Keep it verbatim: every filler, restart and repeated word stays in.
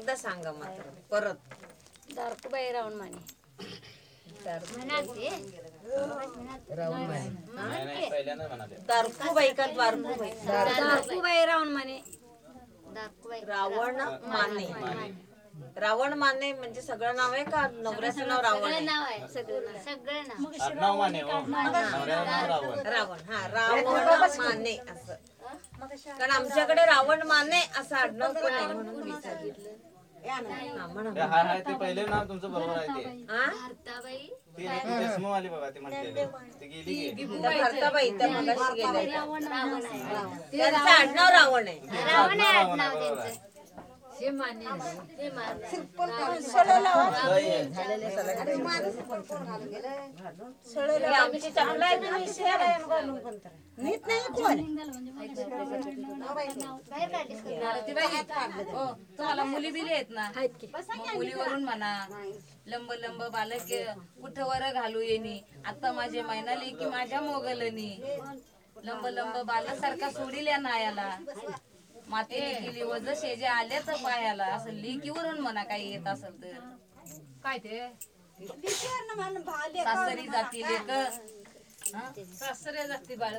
एकदा सांगा मात्र परत. दारकुबाई रावण माने. दारकुबाई का द्वारकुबाई? दारकुबाई रावण माने. रावण माने. रावण माने म्हणजे सगळं नाव आहे का नवऱ्याचं नाव रावण आहे? आडनाव माने हो. नवऱ्याचं नाव रावण. रावण हा रावण माने असं. कारण आमच्याकडे रावण माने असं आडनाव पण आहे म्हणून विचारलं. हा म्हणा. ते हाय हाय ते पहिले नाव तुमचं बरोबर आहे ते. हा ती देशमुख आली बघा ती म्हणते ती गेली की. त्या भारताबाई त्या मगाशी गेल्या. त्यांचं आडनाव रावण आहे. रावण आहे बरोबर आहे. आमची चपला आहे तुम्हाला मुली बिली आहेत ना, मुलीवरून म्हणा लंब लंब बालक कुठं वर घालू येणी. आता माझे मैनाली की माझ्या मोगलनी लंब लंब बालसारखा सोडील या नायाला. मातेने केली वज शेजे आले तर पायाला. असं लेकीवरून म्हणा काही येत असेल तर काय ते सासरी जाती लेक सासरे जाती बाळ